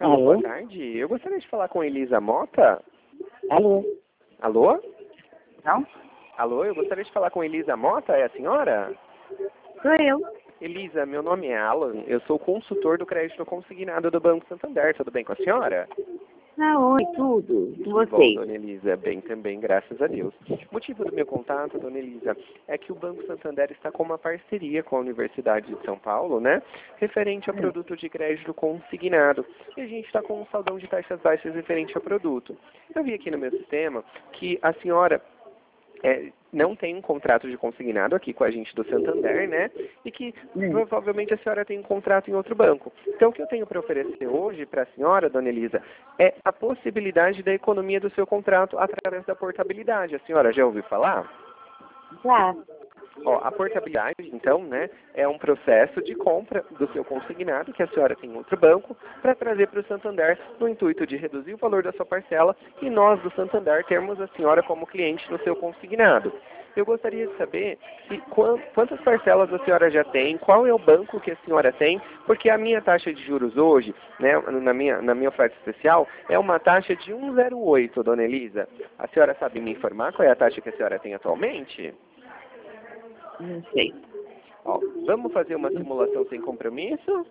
Alô, Alô? boa tarde. Eu gostaria de falar com Elisa Mota. Alô? Alô? Não? Alô, eu gostaria de falar com Elisa Mota, é a senhora? Sou eu. Elisa, meu nome é Alan, eu sou consultor do crédito consignado do Banco Santander, tudo bem com a senhora? Ah, oi, tudo. Com Que bom, você? dona Elisa, bem também, graças a Deus. O motivo do meu contato, dona Elisa, é que o Banco Santander está com uma parceria com a Universidade de São Paulo, né? Referente ao produto de crédito consignado. E a gente está com um saldão de taxas baixas referente ao produto. Eu vi aqui no meu sistema que a senhora não tem um contrato de consignado aqui com a gente do Santander, né? E que provavelmente a senhora tem um contrato em outro banco. Então, o que eu tenho para oferecer hoje para a senhora, dona Elisa, é a possibilidade da economia do seu contrato através da portabilidade. A senhora já ouviu falar? Já. Ó, a portabilidade, então, né, é um processo de compra do seu consignado que a senhora tem em outro banco para trazer para o Santander no intuito de reduzir o valor da sua parcela e nós do Santander termos a senhora como cliente no seu consignado. Eu gostaria de saber quantas parcelas a senhora já tem, qual é o banco que a senhora tem, porque a minha taxa de juros hoje, né, na minha oferta especial, é uma taxa de 1,08, dona Elisa. A senhora sabe me informar qual é a taxa que a senhora tem atualmente? Não sei. Ó, vamos fazer uma simulação sem compromisso?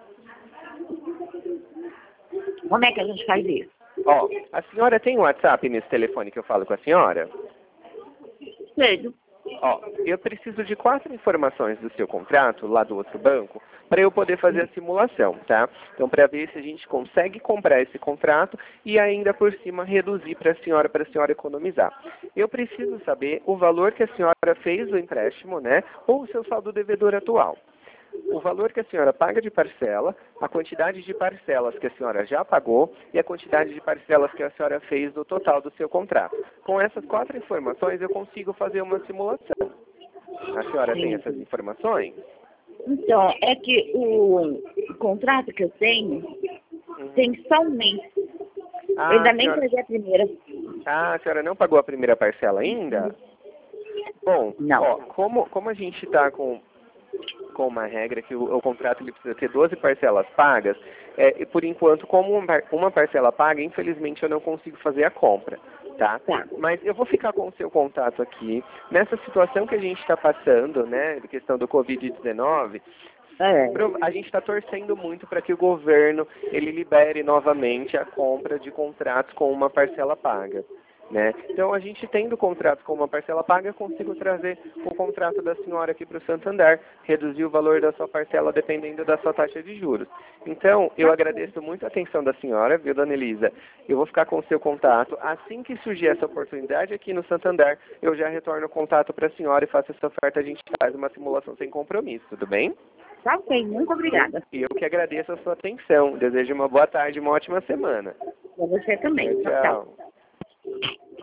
Como é que a gente faz isso? Ó, a senhora tem um WhatsApp nesse telefone que eu falo com a senhora? Cedo. Ó, eu preciso de 4 informações do seu contrato, lá do outro banco, para eu poder fazer a simulação, tá? Então, para ver se a gente consegue comprar esse contrato e ainda por cima reduzir para a senhora economizar. Eu preciso saber o valor que a senhora fez do empréstimo, né? Ou o seu saldo devedor atual. O valor que a senhora paga de parcela, a quantidade de parcelas que a senhora já pagou e a quantidade de parcelas que a senhora fez no total do seu contrato. Com essas 4 informações, eu consigo fazer uma simulação. A senhora tem essas informações? Então, é que o contrato que eu tenho tem só um mês. Eu ainda nem paguei a primeira. Ah, a senhora não pagou a primeira parcela ainda? Bom, Não. ó, como a gente está com uma regra que o contrato ele precisa ter 12 parcelas pagas, e por enquanto, como uma parcela paga, infelizmente eu não consigo fazer a compra, tá? Mas eu vou ficar com o seu contato aqui. Nessa situação que a gente está passando, né, de questão do Covid-19, a gente está torcendo muito para que o governo ele libere novamente a compra de contratos com uma parcela paga. Né? Então, a gente tendo contrato com uma parcela paga, eu consigo trazer o contrato da senhora aqui para o Santander, reduzir o valor da sua parcela dependendo da sua taxa de juros. Então, eu agradeço muito a atenção da senhora, viu, dona Elisa? Eu vou ficar com o seu contato. Assim que surgir essa oportunidade aqui no Santander, eu já retorno o contato para a senhora e faço essa oferta, a gente faz uma simulação sem compromisso, tudo bem? Tá ok, muito obrigada. E eu que agradeço a sua atenção. Desejo uma boa tarde e uma ótima semana. Pra você também. Tchau, tchau.